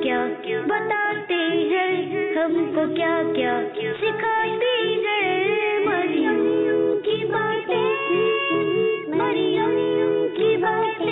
کیا بتاتے ہیں، ہم کو کیا کیا سکھاتے ہیں، مریم کی باتیں، مریم کی باتیں۔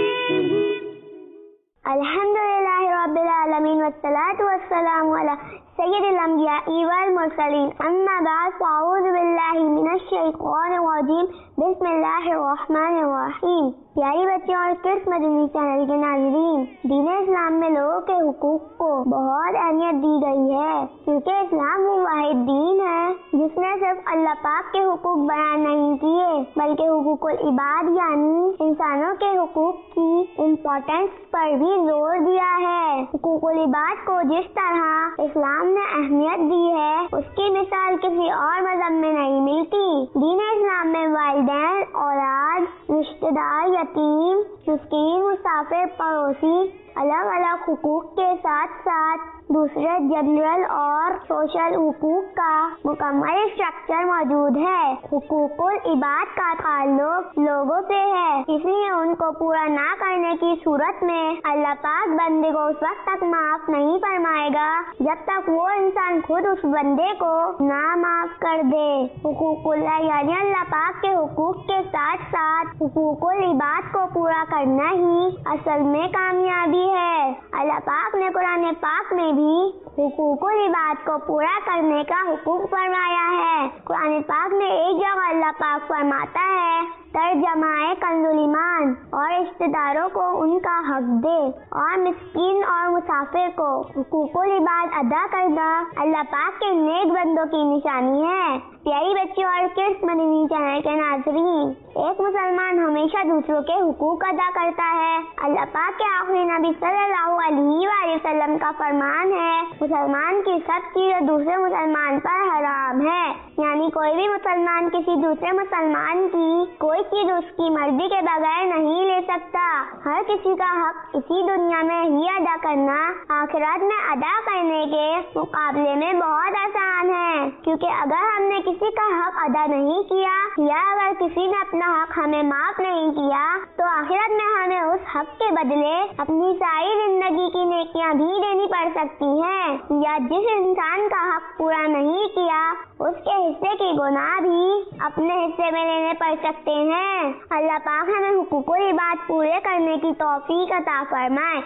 الحمدللہ رب العالمین والصلاة والسلام علی سید الانبیاء والمرسلین، اما بعد فاعوذ باللہ من الشیطان الرجیم، بسم اللہ الرحمن الرحیم۔ پیاری بچوں اور کڈس مدنی چینل کے ناظرین، دین اسلام میں لوگوں کے حقوق کو بہت اہمیت دی گئی ہے، کیونکہ اسلام وہ واحد دین ہے جس نے صرف اللہ پاک کے حقوق بیان نہیں کیے بلکہ حقوق العباد یعنی انسانوں کے حقوق کی امپورٹنس پر بھی زور دیا ہے۔ حقوق العباد کو جس طرح اسلام نے اہمیت دی ہے اس کی مثال کسی اور مذہب میں نہیں ملتی۔ دین اسلام میں والدین، اولاد، رشتہ دار، یتیم، مسکین، مسافر، پڑوسی الگ الگ حقوق کے ساتھ ساتھ دوسرے جنرل اور سوشل حقوق کا مکمل اسٹرکچر موجود ہے۔ حقوق العباد کا تعلق لوگوں سے ہے، اس لیے ان کو پورا نہ کرنے کی صورت میں اللہ پاک بندے کو اس وقت تک معاف نہیں فرمائے گا جب تک وہ انسان خود اس بندے کو نہ معاف کر دے۔ حقوق اللہ یعنی اللہ پاک کے حقوق کے ساتھ ساتھ حقوق العباد کو پورا کرنا ہی اصل میں کامیابی ہے۔ اللہ پاک نے قرآن پاک میں بھی حقوق العباد کو پورا کرنے کا حکم فرمایا ہے۔ قرآن پاک میں ایک جگہ اللہ پاک فرماتا ہے، ترجمہ کنز الایمان، اور رشتہ داروں کو ان کا حق دے اور مسکین اور مسافر کو حقوق العباد ادا کرنا اللہ پاک کے نیک بندوں کی نشانی ہے۔ پیاری بچوں اور کڈس مدنی چینل کے ناظرین، ایک مسلمان ہمیشہ دوسروں کے حقوق ادا کرتا ہے۔ اللہ پاک کے آخری نبی صلی اللہ علیہ وآلہ وسلم کا فرمان ہے، مسلمان کی سب چیزیں دوسرے مسلمان پر حرام ہے، یعنی کوئی بھی مسلمان کسی دوسرے مسلمان کی کوئی چیز اس کی مرضی کے بغیر نہیں لے سکتا۔ ہر کسی کا حق اسی دنیا میں ہی ادا کرنا آخرت میں ادا کرنے کے مقابلے میں بہت آسان ہے، کیونکہ اگر ہم نے کسی کا حق ادا نہیں کیا یا اگر کسی نے اپنا حق ہمیں معاف نہیں کیا تو آخرت میں ہمیں اس حق کے بدلے اپنی ساری زندگی کی نیکیاں بھی دینی پڑ سکتی ہیں، یا جس انسان کا حق پورا نہیں کیا اس کے حصے کی گناہ بھی اپنے حصے میں لینے پڑ سکتے ہیں۔ اللہ پاک ہمیں حقوق العباد پورے کرنے کی توفیق عطا فرمائے،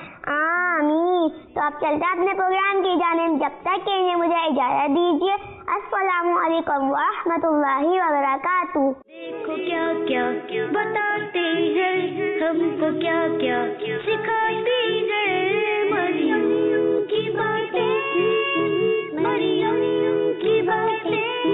آمین۔ تو اب چلتے اپنے پروگرام کی جانب، جب تک کے لیے مجھے اجازت دیجیے۔ السلام علیکم ورحمۃ اللہ وبرکاتہ۔ دیکھو کیا کیا بتاتے ہیں، ہم کو کیا کیا سکھاتے ہیں، مریم کی باتیں، مریم کی باتیں۔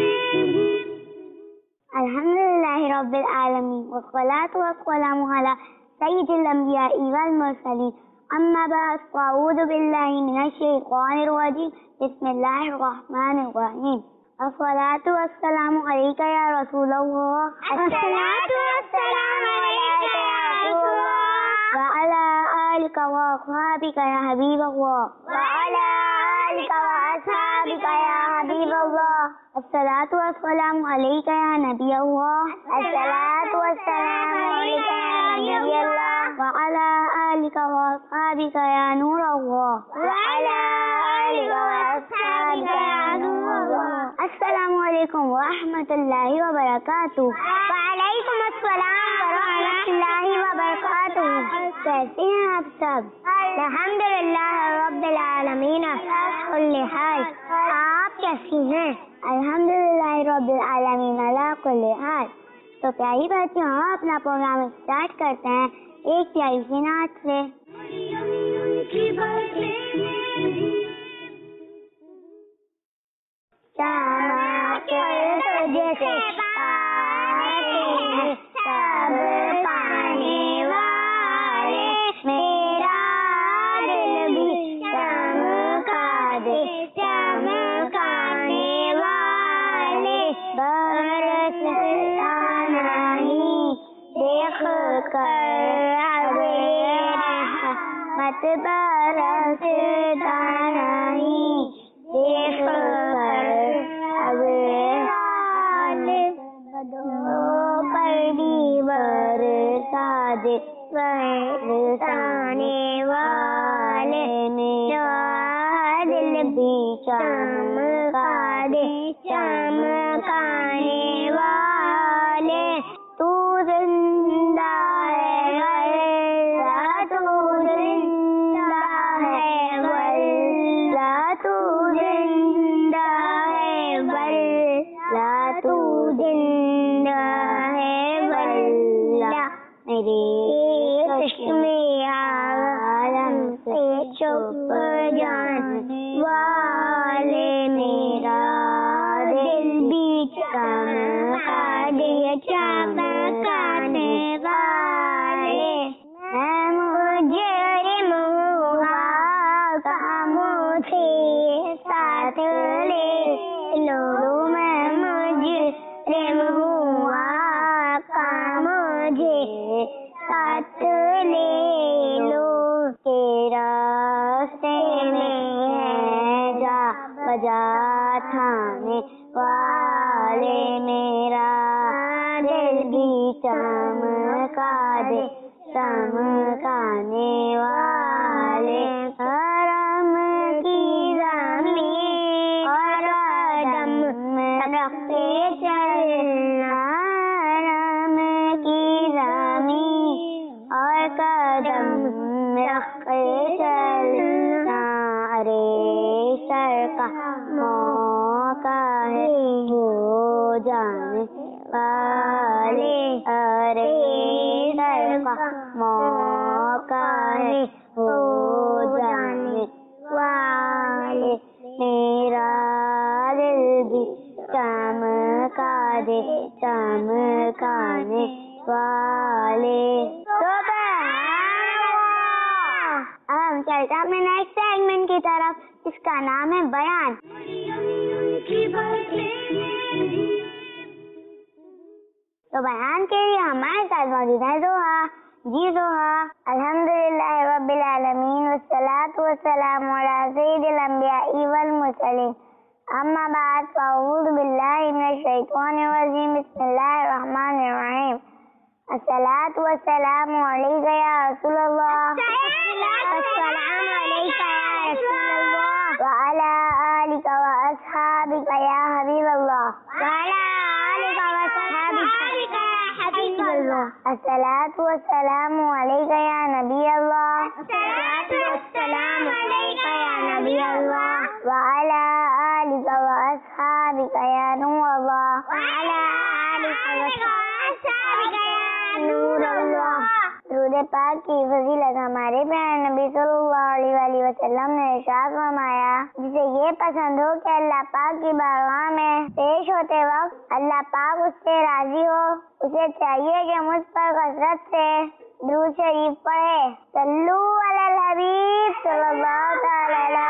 الحمدللہ رب العالمین والصلاة والسلام علی سید الانبیاء والمرسلین، اما بعد فاعوذ باللہ من الشیطان الرجیم، بسم اللہ الرحمن الرحیم۔ الصلاة والسلام علیک یا رسول اللہ، الصلاة والسلام علیک یا رسول اللہ، وعلی آلک واصحابک یا حبیب اللہ، وعلی آلک واصحابک یا حبیب اللہ۔ الصلاة والسلام علیک یا نبی اللہ، الصلاة والسلام علیک یا نبی اللہ، وعلی آلک واصحابک یا نور اللہ، وعلی آلک واصحابک یا نور اللہ۔ السلام علیکم ورحمۃ اللہ وبرکاتہ۔ وعلیکم السلام ورحمۃ اللہ وبرکاتہ۔ کیسے ہیں آپ سب؟ الحمدللہ رب العالمین علی کل حال۔ آپ کیسی ہیں؟ الحمدللہ رب العالمین علی کل حال۔ تو پیاری بچوں، ہم اپنا پروگرام اسٹارٹ کرتے ہیں ایک پیاری سی نعت سے۔ جیسے سب پانے والے، میرا دل بھی چمکا دے، چمکانے والے، برستا نہیں دیکھ کر اب رحمت، برستا نہیں دیکھ کر اب پر بھی برسا دے، برسانے والے میرا اوپر جانے والے میرا دل بھی چمکا دے چمکانے والے میں مجرم ہوا کا مجھے ساتھ لے لو میں مجرم ہوا کا مجھے ساتھ لے لو تیرا راستے میں جا بجا تھانے والے میرا دل بھی چمکا دے چمکانے والے حرم کی زمین اور قدم رکھتے چلنا حرم کی زمین اور قدم رکھتے چلنا ارے سر کا موقع ہے ہو جانے والے ارے سر کا موقع ہے ہو جانے والے میرا دل بھی چمکا دے چمکانے والے اب ہم چلتے ہیں اپنے نیکسٹ سیگمنٹ کی طرف جس کا نام ہے بیان. تو بیان کے لیے ہمارے ساتھ موجود ہے زوہا. جی زوہا. الحمدللہ رب العالمین والصلاة والسلام علی سید الانبیاء والمرسلین اما بعد فاعوذ باللہ من الشیطان الرجیم بسم اللہ الرحمن الرحیم. الصلاة والسلام علیک یا رسول اللہ السلام علیک یا رسول اللہ وعلی آلک واصحابک یا حبیب اللہ وعلی آلک واصحابک یا حبیب اللہ. الصلاة والسلام علیک یا نبی اللہ الصلاة والسلام علیک یا نبی اللہ وعلی آلک واصحابک یا نور اللہ وعلی آلک واصحابک یا نور اللہ. درود پاک کی فضیلت ہمارے پیارے نبی صلی اللہ علیہ وسلم نے ارشاد فرمایا جسے یہ پسند ہو کہ اللہ پاک کی بارگاہ میں پیش ہوتے وقت اللہ پاک اس سے راضی ہو اسے چاہیے کہ مجھ پر کثرت سے درود شریف پڑھے. صلو علی الحبیب صلی اللہ تعالی علی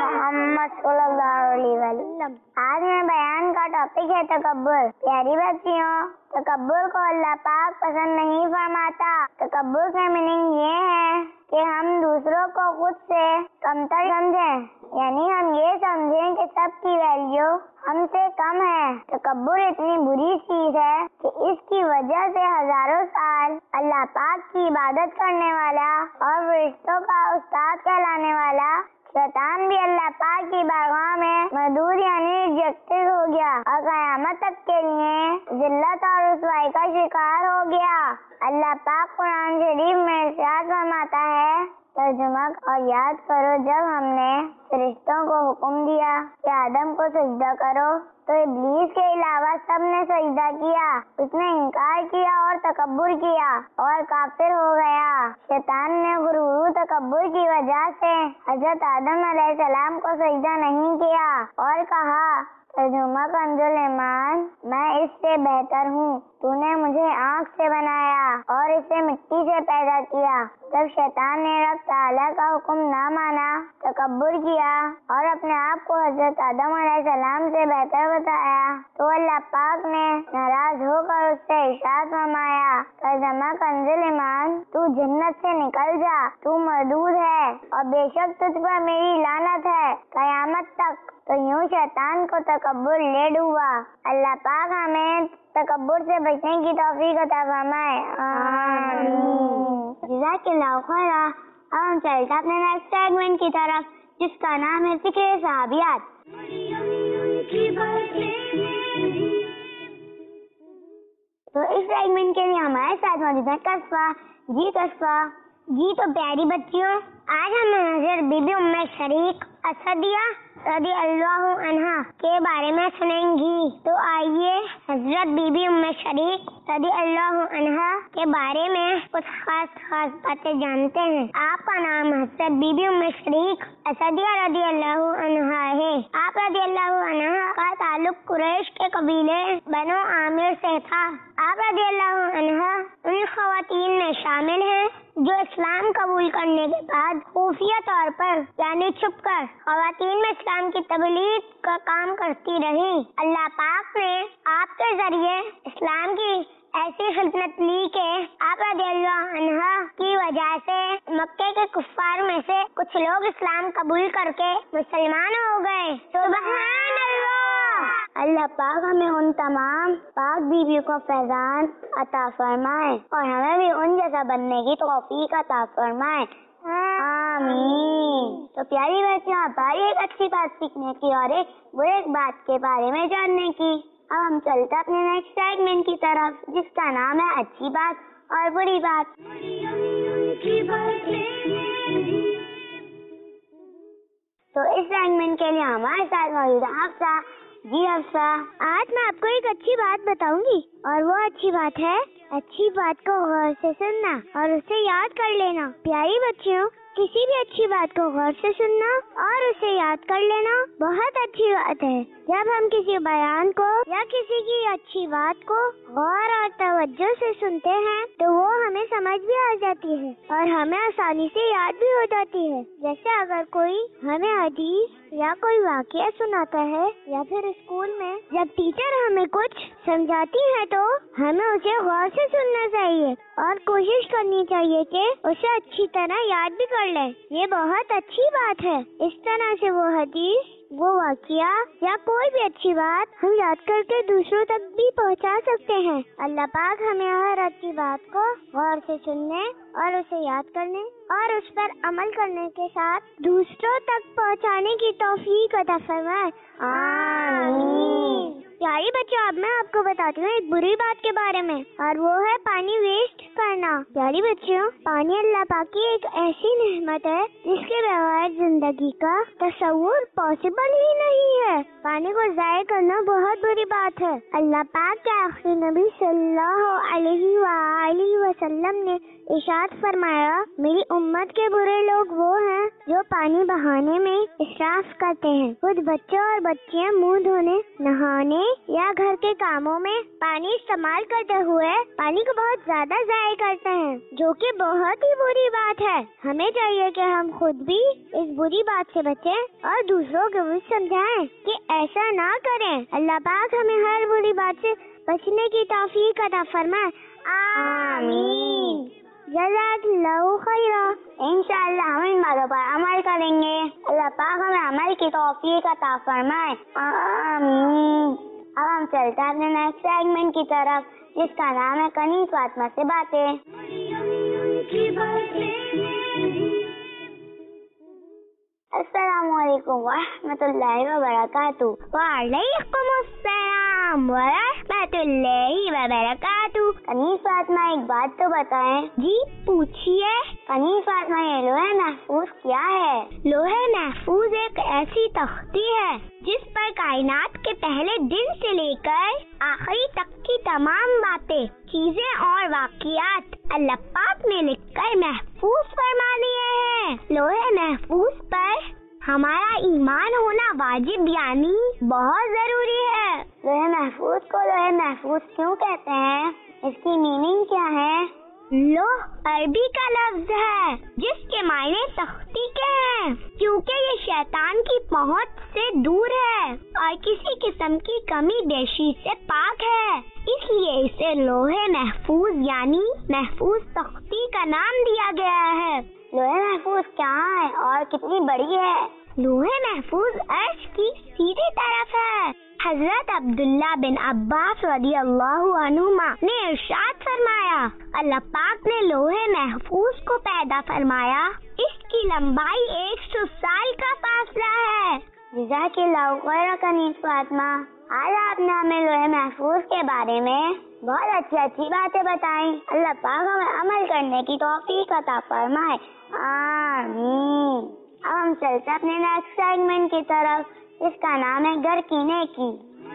محمد صلی اللہ علیہ وسلم. آج میں بیان کا ٹاپک ہے تکبر. پیاری بچیوں تکبر کو اللہ پاک پسند نہیں فرماتا. تکبر کا میننگ یہ ہے کہ ہم دوسروں کو خود سے کمتر سمجھیں یعنی ہم یہ سمجھیں کہ سب کی ویلیو ہم سے کم ہے. تکبر اتنی بری چیز ہے کہ اس کی وجہ سے ہزاروں سال اللہ پاک کی عبادت کرنے والا اور فرشتوں کا استاد کہلانے والا شیطان بھی اللہ پاک کی بارگاہ میں مردود یعنی ریجیکٹڈ ہو گیا اور قیامت تک کے لیے ذلت اور رسوائی کا شکار ہو گیا. اللہ پاک قرآن شریف میں ارشاد فرماتا ہے ترجمہ اور یاد کرو جب ہم نے فرشتوں کو حکم دیا کہ آدم کو سجدہ کرو تو ابلیس کے علاوہ سب نے سجدہ کیا. اس نے انکار کیا اور تکبر کیا اور کافر ہو گیا. شیطان نے غرور تکبر کی وجہ سے حضرت آدم علیہ السلام کو سجدہ نہیں کیا اور کہا ترجمہ کنزُ ایمان میں اس سے بہتر ہوں. تو نے مجھے آنکھ سے بنایا اور اسے مٹی سے پیدا کیا. جب شیطان نے رب تعالیٰ کا حکم نہ مانا تکبر کیا اور اپنے آپ کو حضرت آدم علیہ السلام سے بہتر بتایا تو اللہ پاک نے ناراض ہو کر اس سے ارشاد فرمایا ترجمہ کنزُ ایمان تو جنت سے نکل جا تو مردود ہے اور بے شک تجھ پر میری لعنت ہے قیامت تک. تو یوں شیطان کو تکبر لے ڈوبا. اللہ پاک ہمیں تکبر سے بچنے کی توفیق عطا فرمائے. آمین. جزاک اللہ خیر. اب ہم چلتے اپنے نیکسٹ سیگمنٹ کی طرف جس کا نام ہے ذکر صحابیات. تو اس سیگمنٹ کے لیے ہمارے ساتھ موجود ہے کسفہ. جی کسفہ. جی تو پیاری بچیوں آج ہم حضرت بی بی ام شریک اسدیہ رضی اللہ عنہا کے بارے میں سنیں گی، تو آئیے حضرت بی بی ام شریک رضی اللہ عنہا کے بارے میں کچھ خاص باتیں جانتے ہیں۔ آپ کا نام حضرت بی بی ام شریک اسدیہ رضی اللہ عنہا ہے۔ آپ رضی اللہ عنہا کا تعلق قریش کے قبیلے بنو عامر سے تھا۔ آپ رضی اللہ عنہا ان خواتین میں شامل ہیں جو اسلام قبول کرنے کے بعد خفیہ طور پر یعنی چھپ کر خواتین میں اسلام کی تبلیغ کا کام کرتی رہی۔ اللہ پاک نے آپ کے ذریعے اسلام کی ایسی خدمت لی کہ آپ رضی اللہ عنہا کی وجہ سے مکے کے کفار میں سے کچھ لوگ اسلام قبول کر کے مسلمان ہو گئے۔ سبحان اللہ! اللہ پاک ہمیں ان تمام پاک بیویوں کو فیضان عطا فرمائے اور ہمیں بھی ان جیسا بننے کی توفیق عطا فرمائے، آمین۔ تو پیاری بچیاں، باری ایک اچھی بات سیکھنے کی اور ایک برے بات کے بارے میں جاننے کی۔ اب ہم چلتے اپنے نیکسٹ سیگمنٹ کی طرف، جس کا نام ہے اچھی بات اور بری بات۔ تو اس سیگمنٹ کے لیے ہمارے ساتھ موجود ہے حفصہ۔ جی حفصہ، آج میں آپ کو ایک اچھی بات بتاؤں گی، اور وہ اچھی بات ہے اچھی بات کو غور سے سننا اور اسے یاد کر لینا۔ پیاری بچیوں، کسی بھی اچھی بات کو غور سے سننا اور اسے یاد کر لینا بہت اچھی بات ہے۔ جب ہم کسی بیان کو یا کسی کی اچھی بات کو غور اور توجہ سے سنتے ہیں تو وہ ہمیں سمجھ بھی آ جاتی ہے اور ہمیں آسانی سے یاد بھی ہو جاتی ہے۔ جیسے اگر کوئی ہمیں حدیث یا کوئی واقعہ سناتا ہے یا پھر اسکول میں جب ٹیچر ہمیں کچھ سمجھاتی ہے تو ہمیں اسے غور سے سننا چاہیے اور کوشش کرنی چاہیے کہ اسے اچھی طرح یاد بھی کر لیں۔ یہ بہت اچھی بات ہے۔ اس طرح سے وہ حدیث، وہ واقعہ یا کوئی بھی اچھی بات ہم یاد کر کے دوسروں تک بھی پہنچا سکتے ہیں۔ اللہ پاک ہمیں ہر اچھی بات کو غور سے سننے اور اسے یاد کرنے اور اس پر عمل کرنے کے ساتھ دوسروں تک پہنچانے کی توفیق عطا فرمائے، آمین۔ پیاری بچوں، اب میں آپ کو بتاتی ہوں ایک بری بات کے بارے میں، اور وہ ہے پانی ویسٹ کرنا۔ پیاری بچوں، پانی اللہ پاک کی ایک ایسی نعمت ہے جس کے بغیر زندگی کا تصور پاسبل ہی نہیں ہے۔ پانی کو ضائع کرنا بہت بری بات ہے۔ اللہ پاک کے آخری نبی صلی اللہ علیہ وآلہ وسلم نے ارشاد فرمایا، میری امت کے برے لوگ وہ ہیں جو پانی بہانے میں اسراف کرتے ہیں۔ خود بچے اور بچیاں منہ دھونے، نہانے یا گھر کے کاموں میں پانی استعمال کرتے ہوئے پانی کو بہت زیادہ ضائع کرتے ہیں، جو کہ بہت ہی بری بات ہے۔ ہمیں چاہیے کہ ہم خود بھی اس بری بات سے بچیں اور دوسروں کو بھی سمجھائیں کہ ایسا نہ کریں۔ اللہ پاک ہمیں ہر بری بات سے بچنے کی توفیق عطا فرمائے، آمین۔ جزاک اللہ خیرا۔ انشاءاللہ ہم ان باتوں پر عمل کریں گے۔ اللہ پاک ہمیں عمل کی توفیق عطا فرمائے، آمین۔ اب ہم چلتے ہیں اپنے نیکسٹ سیگمنٹ کی طرف، جس کا نام ہے کنیز فاطمہ سے باتیں۔ السلام علیکم ورحمۃ اللہ وبرکاتہ۔ وعلیکم السلام ورحمۃ اللہ وبرکاتہ۔ کنیز فاطمہ، ایک بات تو بتائیں۔ جی پوچھیے۔ کنیز فاطمہ، یہ لوح محفوظ کیا ہے؟ لوح محفوظ ایک ایسی تختی ہے جس پر کائنات کے پہلے دن سے لے کر آخری تک کی تمام باتیں، چیزیں اور واقعات اللہ پاک نے لکھ کر محفوظ فرما دیے ہیں۔ لوح محفوظ پر ہمارا ایمان ہونا واجب یعنی بہت ضروری ہے۔ لوح محفوظ کو لوح محفوظ کیوں کہتے ہیں؟ اس کی میننگ کیا ہے؟ لوح عربی کا لفظ ہے جس کے معنی تختی کے ہیں، کیونکہ یہ شیطان کی پہنچ سے دور ہے اور کسی قسم کی کمی بیشی سے پاک ہے، اس لیے اسے لوح محفوظ یعنی محفوظ تختی کا نام دیا گیا ہے۔ لوح محفوظ کہاں ہے اور کتنی بڑی ہے؟ لوح محفوظ عرش کی سیدھی طرف ہے۔ حضرت عبداللہ بن عباس رضی اللہ عنہما نے ارشاد فرمایا، اللہ پاک نے لوح محفوظ کو پیدا فرمایا، اس کی لمبائی 100 سال کا فاصلہ ہے۔ جزاک اللہ خیر کنیز فاطمہ، آج آپ نے ہمیں لوح محفوظ کے بارے میں بہت اچھی باتیں بتائیں۔ اللہ پاک ہمیں عمل کرنے کی توفیق عطا فرمائے، آمین۔ اب ہم چلتے اپنے نیکسٹ سیگمنٹ کی طرف، جس کا نام ہے گھر کی نیکی۔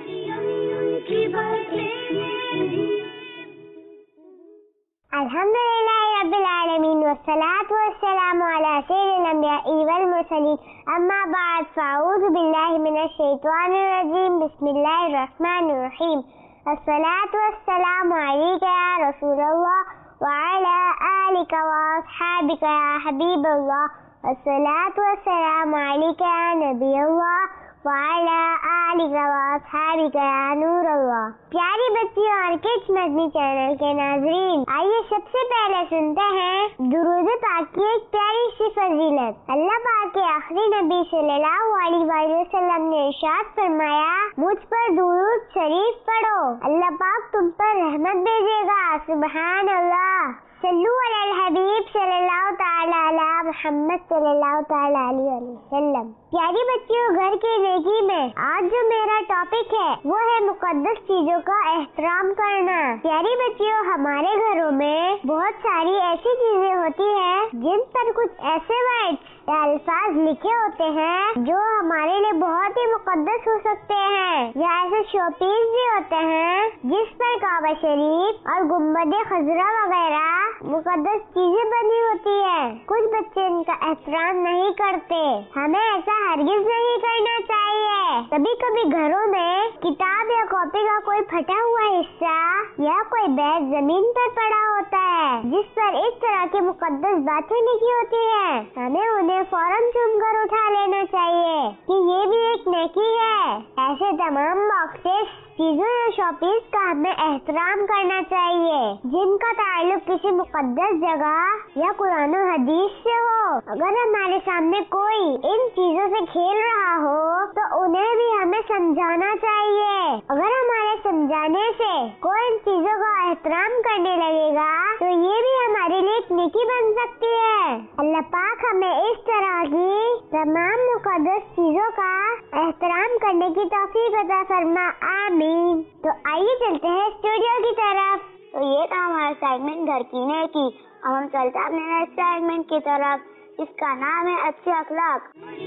الحمدللہ رب العالمین والصلاة والسلام علی سید الانبیاء والمرسلین، اما بعد فاعوذ باللہ من الشیطان الرجیم، بسم اللہ الرحمن الرحیم۔ الصلاة والسلام علیک یا رسول اللہ وعلی آلک واصحابک یا حبیب اللہ، الصلاة والسلام علیک یا نبی اللہ وعلی آلک واصحابک یا نور اللہ۔ پیاری بچیوں اور کڈس مدنی چینل کے ناظرین، آئیے سب سے پہلے سنتے ہیں درود پاک کی ایک پیاری سی فضیلت۔ اللہ پاک کے آخری نبی صلی اللہ علیہ وآلہ وسلم نے ارشاد فرمایا، مجھ پر درود شریف پڑھو، اللہ پاک تم پر رحمت بھیجے گا۔ سبحان اللہ۔ صلو علی الحبیب صلی اللہ تعالی علی محمد صلی اللہ تعالی علیہ وسلم۔ پیاری بچیوں، گھر کی نیکی میں آج جو میرا ٹاپک ہے وہ ہے مقدس چیزوں کا احترام کرنا۔ پیاری بچیوں، ہمارے گھروں میں بہت ساری ایسی چیزیں ہوتی ہیں جن پر کچھ ایسے ورڈز یا الفاظ لکھے ہوتے ہیں جو ہمارے لیے بہت ہی مقدس ہو سکتے ہیں، یا ایسے شو پیس بھی ہوتے ہیں جس پر کعبہ شریف اور گنبد خضرا وغیرہ مقدس چیزیں بنی ہوتی ہیں۔ کچھ بچے ان کا احترام نہیں کرتے، ہمیں ایسا ہرگز نہیں کرنا چاہیے۔ کبھی کبھی گھروں میں کتاب یا کاپی کا کوئی پھٹا ہوا حصہ یا کوئی بیگ زمین پر پڑا ہوتا ہے جس پر اس طرح کی مقدس باتیں لکھی ہوتی ہیں، ہمیں انہیں فوراً چوم کر اٹھا لینا چاہیے کہ یہ بھی ایک نیکی ہے۔ ایسے تمام باکسز، چیزوں یا شاپیس کا ہمیں احترام کرنا چاہیے جن کا تعلق کسی مقدس جگہ یا قرآن و حدیث سے ہو۔ اگر ہمارے سامنے کوئی ان چیزوں سے کھیل رہا ہو تو انہیں بھی ہمیں سمجھانا چاہیے۔ اگر ہمارے سمجھانے سے کوئی ان چیزوں کا احترام کرنے لگے گا تو یہ بھی ہمارے لیے ایک نیکی بن سکتی ہے۔ اللہ پاک ہمیں اس طرح کی تمام مقدس چیزوں کا احترام کرنے کی توفیق عطا فرما، آمین۔ تو آئیے چلتے ہیں اسٹوڈیو کی طرف۔ تو یہ تھا ہمارا سیگمنٹ گھر کی نیکی۔ اب ہم چلتے ہیں اپنے نیکسٹ سیگمنٹ کی طرف، جس کا نام ہے اچھے اخلاق۔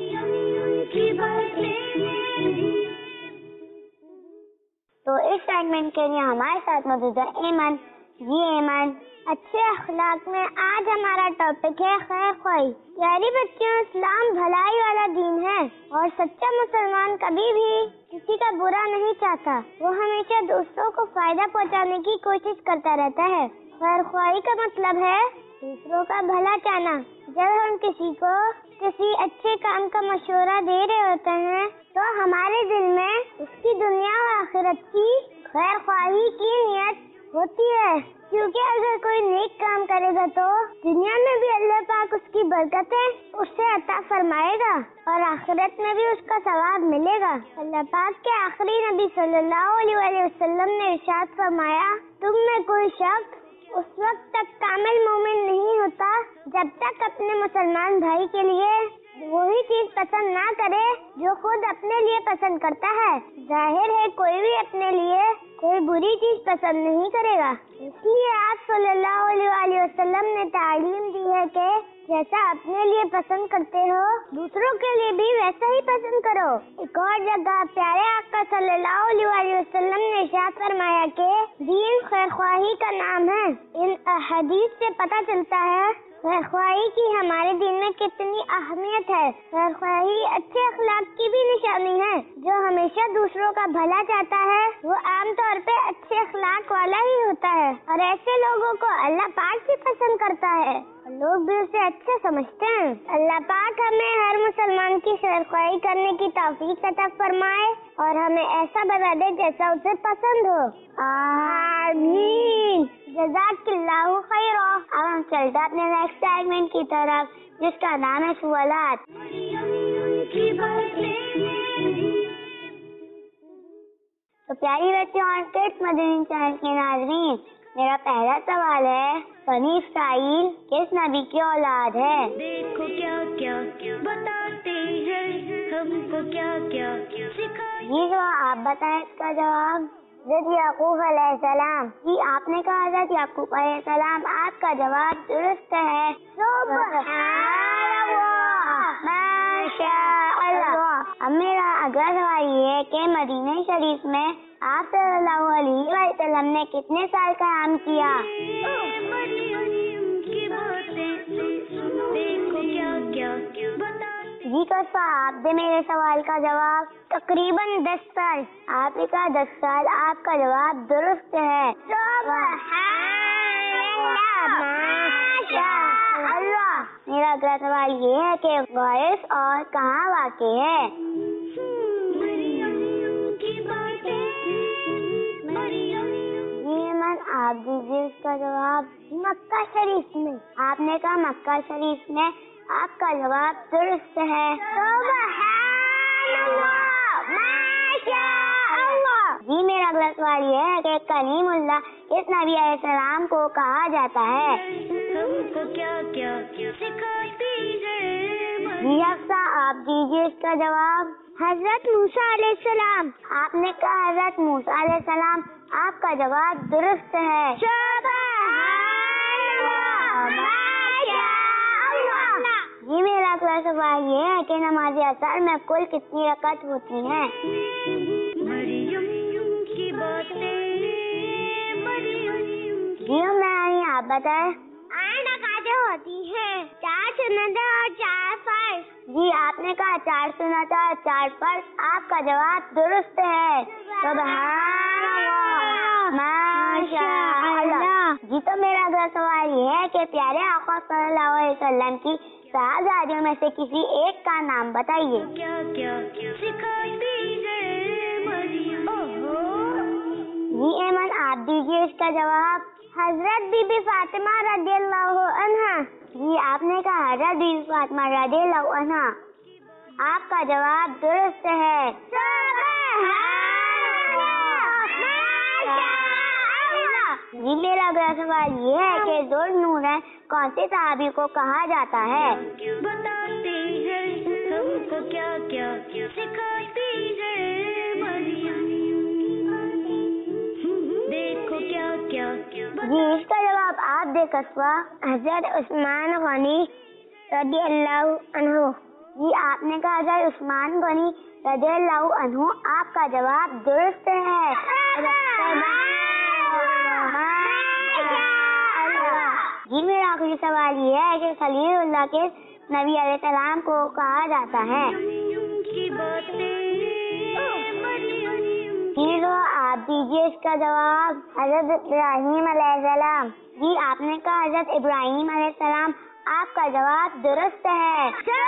تو اس سیگمنٹ کے لیے ہمارے ساتھ موجود ہے ایمن۔ جی ایمن، اچھے اخلاق میں آج ہمارا ٹاپک ہے خیر خواہی۔ پیاری بچیوں، اسلام بھلائی والا دین ہے اور سچا مسلمان کبھی بھی کسی کا برا نہیں چاہتا، وہ ہمیشہ دوسروں کو فائدہ پہنچانے کی کوشش کرتا رہتا ہے۔ خیر خواہی کا مطلب ہے دوسروں کا بھلا چاہنا۔ جب ہم کسی کو کسی اچھے کام کا مشورہ دے رہے ہوتے ہیں تو ہمارے دل میں اس کی دنیا اور آخرت کی خیر خواہی کی نیت ہوتی ہے، کیونکہ اگر کوئی نیک کام کرے گا تو دنیا میں بھی اللہ پاک اس کی برکتیں اس سے عطا فرمائے گا اور آخرت میں بھی اس کا ثواب ملے گا۔ اللہ پاک کے آخری نبی صلی اللہ علیہ وسلم نے ارشاد فرمایا، تم میں کوئی شخص اس وقت تک کامل مومن نہیں ہوتا جب تک اپنے مسلمان بھائی کے لیے وہی چیز پسند نہ کرے جو خود اپنے لیے پسند کرتا ہے۔ ظاہر ہے کوئی بھی اپنے لیے کوئی بری چیز پسند نہیں کرے گا، اس لیے آپ صلی اللہ علیہ وسلم نے تعلیم دی ہے کہ جیسا اپنے لیے پسند کرتے ہو دوسروں کے لیے بھی ویسا ہی پسند کرو۔ ایک اور جگہ پیارے آقا صلی اللہ علیہ وسلم نے ارشاد فرمایا کہ دین خیر خواہی کا نام ہے۔ ان احادیث سے پتہ چلتا ہے خیر خواہی کی ہمارے دین میں کتنی اہمیت ہے۔ خیر خواہی اچھے اخلاق کی بھی نشانی ہے۔ جو ہمیشہ دوسروں کا بھلا چاہتا ہے وہ عام طور پہ اچھے اخلاق والا ہی ہوتا ہے، اور ایسے لوگوں کو اللہ پاک بھی پسند کرتا ہے، لوگ بھی اسے اچھا سمجھتے ہیں۔ اللہ پاک ہمیں ہر مسلمان کی خیر خواہی کرنے کی توفیق عطا فرمائے اور ہمیں ایسا بنا دے جیسا اسے پسند ہو، آمین۔ جزاک اللہ خیرا۔ اب ہم چلتے اپنے نیکسٹ سیگمنٹ کی طرف، جس کا نام ہے سوالات۔ تو پیاری بچوں اور کڈس مدنی چینل کے ناظرین، میرا پہلا سوال ہے، بنی اسرائیل کس نبی کی اولاد ہے؟ دیکھو کیا کیا بتاتے ہیں ہم کو، کیا کیا سکھاتے۔ جی جو آپ بتائیں اس کا جواب۔ حضرت یعقوب علیہ السلام۔ جی آپ نے کہا حضرت یعقوب علیہ السلام، آپ کا جواب درست ہے۔ سبحان اللہ، اگلا سوال یہ ہے کہ مدینہ شریف میں آپ صلی اللہ علیہ وسلم نے کتنے سال قیام کیا؟ جی کسبہ آپ دے میرے سوال کا جواب تقریباً 10 سال. آپ نے کہا 10 سال. آپ کا جواب درست ہے. میرا اگلا سوال یہ ہے کہ غائف اور کہاں واقع ہے؟ آپ دیجیے اس کا جواب مکہ شریف میں. آپ نے کہا مکہ شریف میں. آپ کا جواب درست ہے. جی میرا اگلا سوال یہ ہے کہ کلیم اللہ کس نبی علیہ السلام کو کہا جاتا ہے؟ جی حفصہ آپ دیجیے اس کا جواب حضرت موسیٰ علیہ السلام. آپ نے کہا حضرت موسیٰ علیہ السلام. آپ کا جواب درست ہے. جی میرا اگلا سوال یہ ہے کہ نماز عصر میں کل کتنی رکعت ہوتی ہیں؟ جی میں آپ بتائیں. 8 رکعتیں ہوتی ہیں. 4 سنت اور 4 فرض. جی آپ نے کہا 4 سنت اور 4 فرض. آپ کا جواب درست ہے. سبحان اللہ ماشاء اللہ. جی تو میرا اگلا سوال یہ ہے کہ پیارے آقا صلی اللہ علیہ وسلم کی صحابیوں میں سے کسی ایک کا نام بتائیے. جی ایمن آپ دیجیے اس کا جواب حضرت بی بی فاطمہ رضی اللہ عنہا. جی آپ نے کہا حضرت بی بی فاطمہ رضی اللہ عنہا. آپ کا جواب درست ہے. جی میرا اگلا سوال یہ ہے کہ ذوالنورین کون سے صحابی کو کہا جاتا ہے؟ جی اس کا جواب آپ دے کسبہ حضرت عثمان غنی رضی اللہ عنہ. جی آپ نے کہا حضرت عثمان غنی رضی اللہ عنہ. آپ کا جواب درست ہے. جی میرا آخری سوال یہ ہے کہ خلیل اللہ کے نبی علیہ السلام کو کہا جاتا ہے؟ جی تو آپ دیجیے اس کا جواب حضرت ابراہیم علیہ السلام. جی آپ نے کہا حضرت ابراہیم علیہ السلام. آپ کا جواب درست ہے.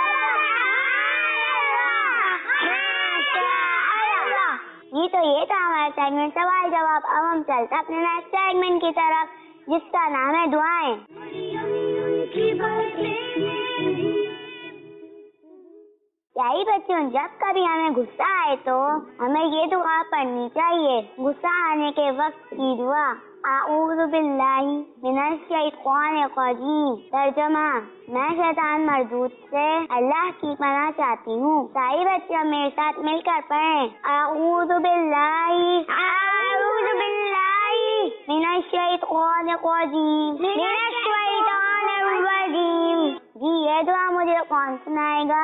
جی تو یہ تھا ہمارا سیگمنٹ سوال جواب. اب ہم چلتے اپنے نیکسٹ سیگمنٹ کی طرف جس کا نام ہے دعائیں. پیاری بچوں جب کبھی ہمیں غصہ آئے تو ہمیں یہ دعا پڑھنی چاہیے. غصہ آنے کے وقت کی دعا اعوذ باللہ من الشیطان الرجیم. ترجمہ میں شیطان مردود سے اللہ کی پناہ چاہتی ہوں. ساری بچیاں میرے ساتھ مل کر پڑھیں اعوذ باللہ من الشیطان الرجیم. جی یہ دعا مجھے کون سنائے گا؟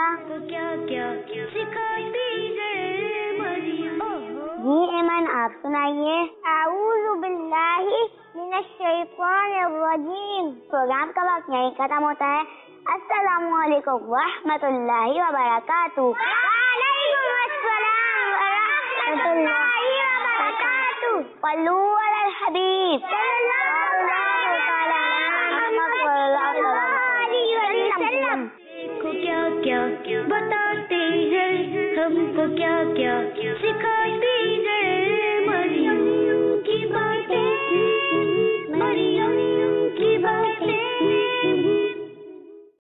جی ایمن آپ سنائیے. اعوذ باللہ من الشیطان الرجیم. پروگرام کا وقت یہیں ختم ہوتا ہے. السلام علیکم ورحمۃ اللہ وبرکاتہ. وعلیکم السلام ورحمۃ اللہ وبرکاتہ. صلو علی الحبیب صلی اللہ کیا کیا بتاتے ہیں ہم کو کیا کیا سکھاتے